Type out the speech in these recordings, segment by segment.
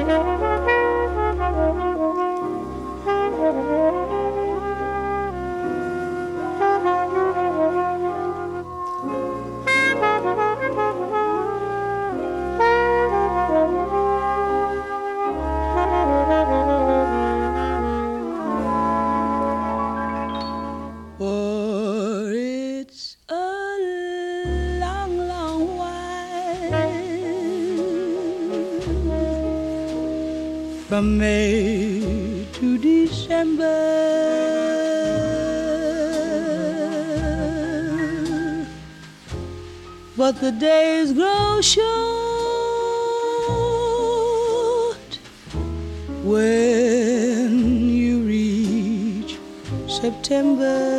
For it's a long, long while from May to December, but the days grow short when you reach September.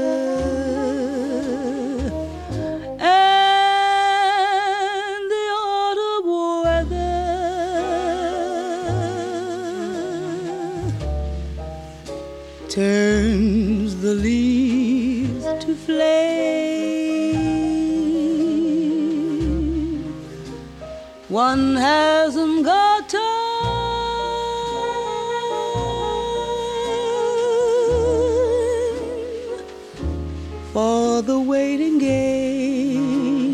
Turns the leaves to flame. One hasn't got time for the waiting game.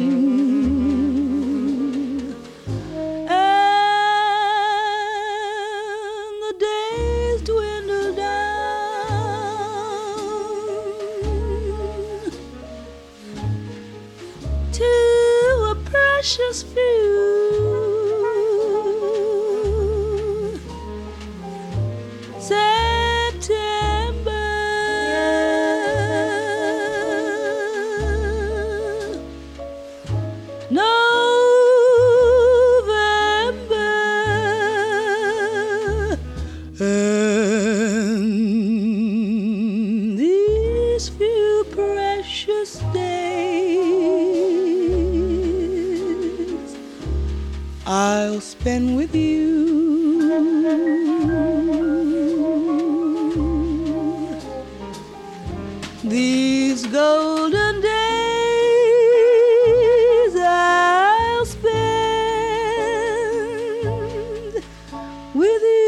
And the days dwindle down to a precious few. September, November, and these few precious days I'll spend with you. These golden days I'll spend with you.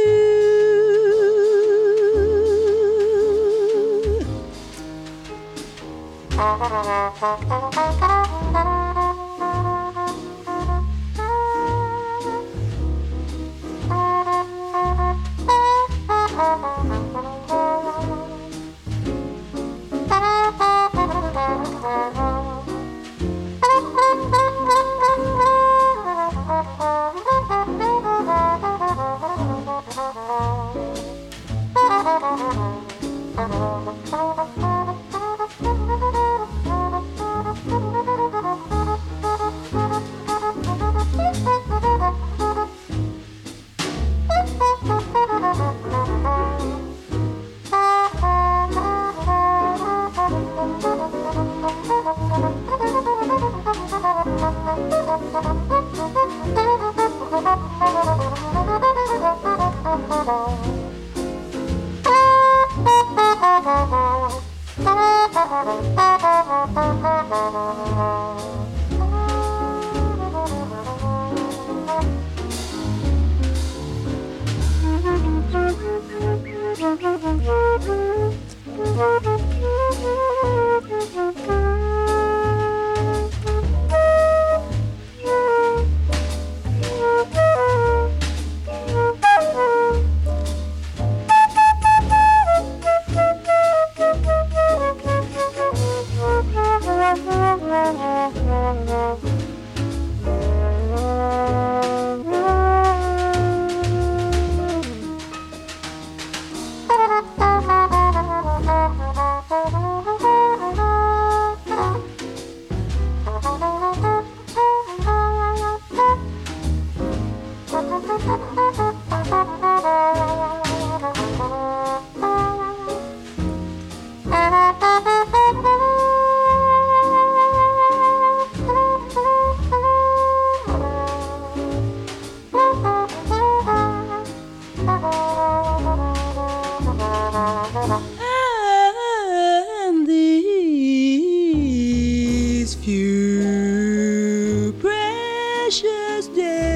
And these few precious days